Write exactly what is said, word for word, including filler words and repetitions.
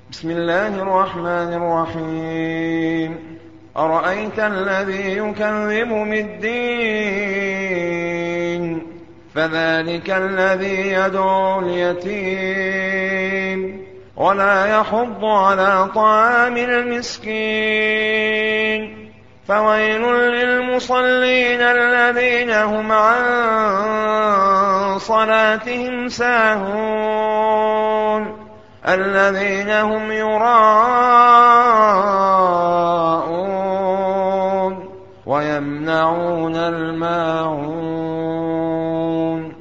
بسم الله الرحمن الرحيم أرأيت الذي يكذب بالدين فذلك الذي يدعو اليتيم ولا يحض على طعام المسكين فويل للمصلين الذين هم عن صلاتهم ساهون الذين هم يراءون ويمنعون الماعون